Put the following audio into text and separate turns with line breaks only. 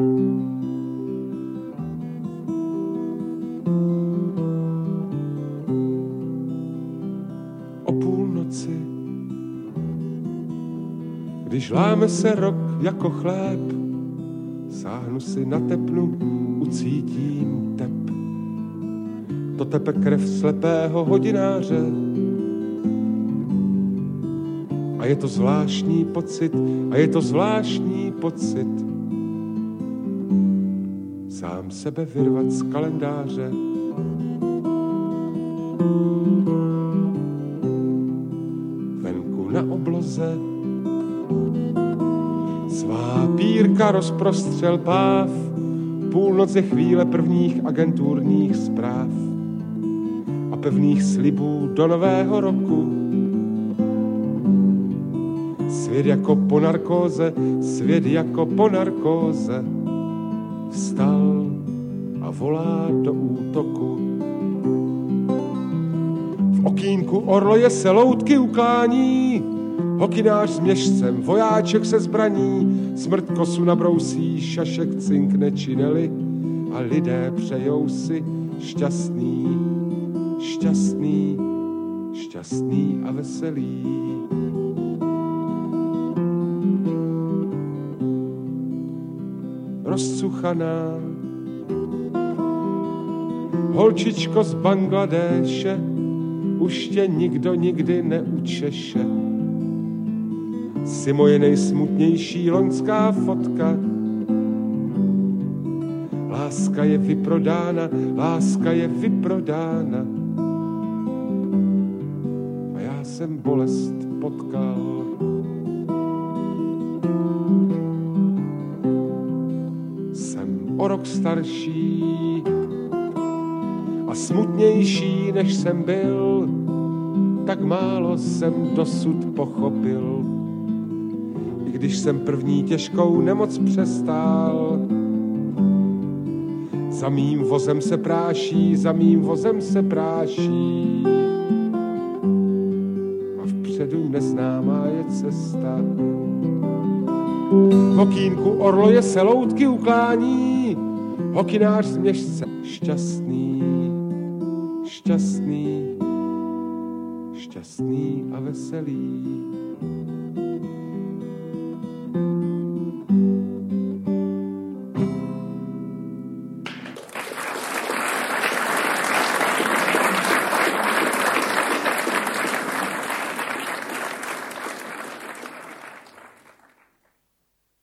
O půlnoci, když láme se rok jako chléb, sáhnu si na tepnu, ucítím tep. To tepe krev slepého hodináře. A je to zvláštní pocit, sám sebe vyrvat z kalendáře. Venku na obloze svá pírka rozprostřel páv, půlnoc je chvíle prvních agenturních zpráv a pevných slibů do nového roku. Svět jako po narkóze vstal a volá do útoku. V okýnku orloje se loutky uklání, hokynář s měšcem, vojáček se zbraní, smrt kosu nabrousí, šašek cinkne čineli a lidé přejou si šťastný a veselý. Rozcuchaná holčičko z Bangladéše, už tě nikdo nikdy neučeše. Jsi moje nejsmutnější loňská fotka. Láska je vyprodána. A já jsem bolest potkal. O rok starší a smutnější, než jsem byl, tak málo jsem dosud pochopil. I když jsem první těžkou nemoc přestál, za mým vozem se práší a vpředu neznámá je cesta. V okýnku orloje se loutky uklání, hokynář z měšce šťastný a veselý.